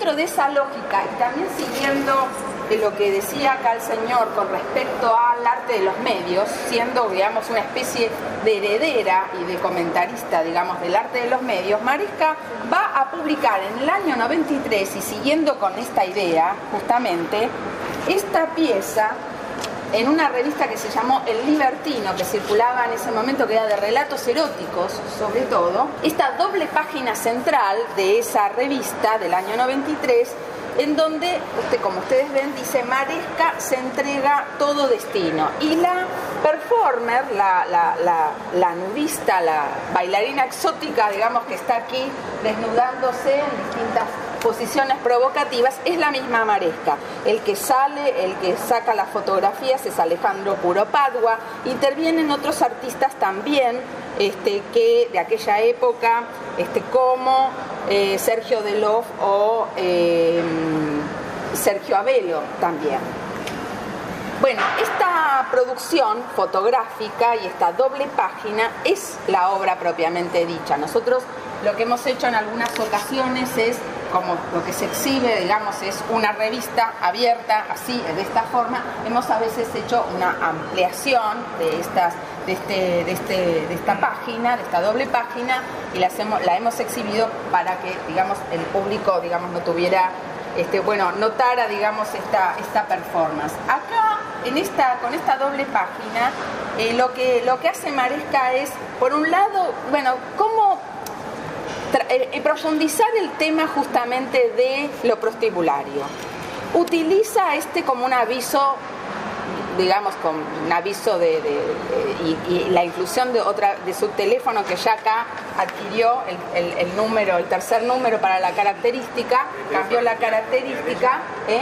dentro de esa lógica y también siguiendo lo que decía acá el señor con respecto al arte de los medios, siendo, digamos, una especie de heredera y de comentarista, digamos, del arte de los medios, Maresca va a publicar en el año 93, y siguiendo con esta idea, justamente, esta pieza en una revista que se llamó El Libertino, que circulaba en ese momento, que era de relatos eróticos, sobre todo, esta doble página central de esa revista del año 93, en donde, como ustedes ven, dice Maresca se entrega todo destino. Y la performer, la nudista, la bailarina exótica, digamos, que está aquí desnudándose en distintas posiciones provocativas, es la misma Maresca. El que sale, el que saca las fotografías es Alejandro Kuropatua. Intervienen otros artistas también, que de aquella época, como Sergio Delof o Sergio Abelo también. Bueno, esta producción fotográfica y esta doble página es la obra propiamente dicha. Nosotros lo que hemos hecho en algunas ocasiones es, como lo que se exhibe, digamos, es una revista abierta, así, de esta forma. Hemos a veces hecho una ampliación de esta página, de esta doble página, y la hemos exhibido para que, digamos, el público, digamos, no tuviera, notara, digamos, esta performance. Acá, con esta doble página, lo que hace Maresca es, por un lado, cómo profundizar el tema justamente de lo prostibulario. Utiliza como un aviso, digamos, con un aviso y la inclusión de su teléfono, que ya acá adquirió el tercer número para la característica, cambió la característica,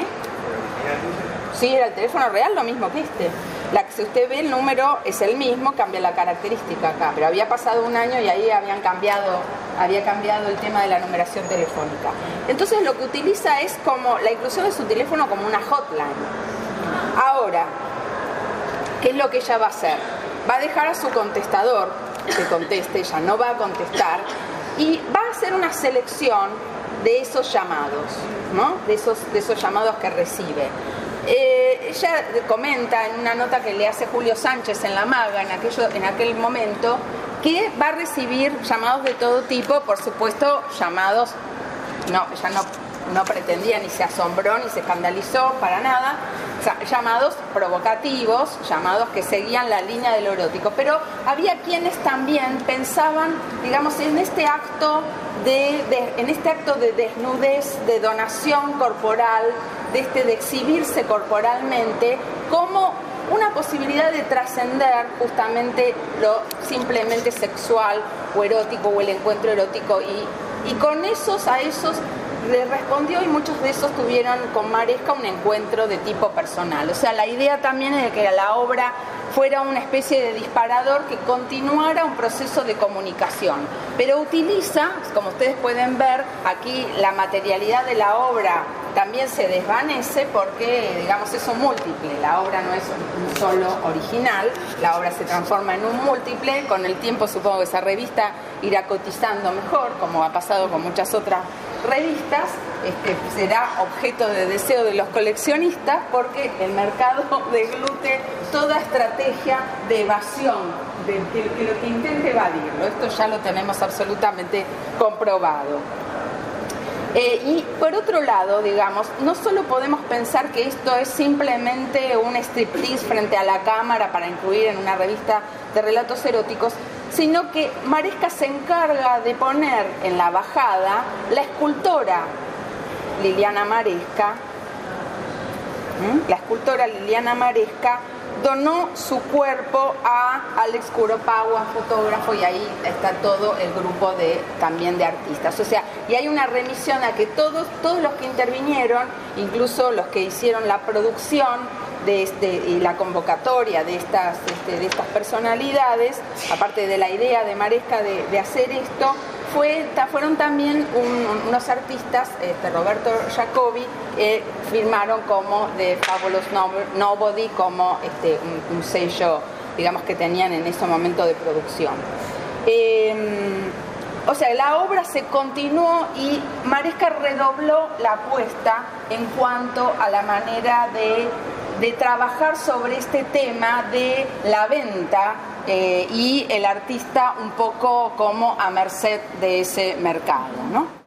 Sí, era el teléfono real, lo mismo que si usted ve, el número es el mismo, cambia la característica acá, pero había pasado un año y ahí había cambiado el tema de la numeración telefónica. Entonces lo que utiliza es como la inclusión de su teléfono como una hotline. Ahora, ¿qué es lo que ella va a hacer? Va a dejar a su contestador que conteste, ella no va a contestar, y va a hacer una selección de esos llamados, ¿no? De esos llamados que recibe. Ella comenta en una nota que le hace Julio Sánchez en La Maga en aquel momento, que va a recibir llamados de todo tipo, por supuesto llamados, ella no pretendía, ni se asombró, ni se escandalizó para nada, llamados provocativos, llamados que seguían la línea de lo erótico, pero había quienes también pensaban, digamos, en este acto de desnudez, de donación corporal, de exhibirse corporalmente, como una posibilidad de trascender justamente lo simplemente sexual o erótico, o el encuentro erótico, y con a esos le respondió, y muchos de esos tuvieron con Maresca un encuentro de tipo personal. O sea, la idea también es de que la obra fuera una especie de disparador que continuara un proceso de comunicación, pero utiliza, como ustedes pueden ver, aquí la materialidad de la obra también se desvanece porque, digamos, es un múltiple. La obra no es un solo original, la obra se transforma en un múltiple. Con el tiempo supongo que esa revista irá cotizando mejor, como ha pasado con muchas otras revistas. Será objeto de deseo de los coleccionistas, porque el mercado deglute toda estrategia de evasión, de lo que intente evadirlo. Esto ya lo tenemos absolutamente comprobado. Y por otro lado, digamos, no solo podemos pensar que esto es simplemente un striptease frente a la cámara para incluir en una revista de relatos eróticos, sino que Maresca se encarga de poner en la bajada la escultora Liliana Maresca. La escultora Liliana Maresca donó su cuerpo a Alex Kuropatua, fotógrafo, y ahí está todo el grupo también de artistas. O sea, y hay una remisión a que todos los que intervinieron, incluso los que hicieron la producción y la convocatoria de estas personalidades, aparte de la idea de Maresca de hacer esto, fueron también unos artistas, Roberto Jacobi, firmaron como The Fabulous Nobody, como un sello, digamos, que tenían en ese momento de producción. O sea, la obra se continuó y Maresca redobló la apuesta en cuanto a la manera de trabajar sobre este tema de la venta y el artista un poco como a merced de ese mercado, ¿no?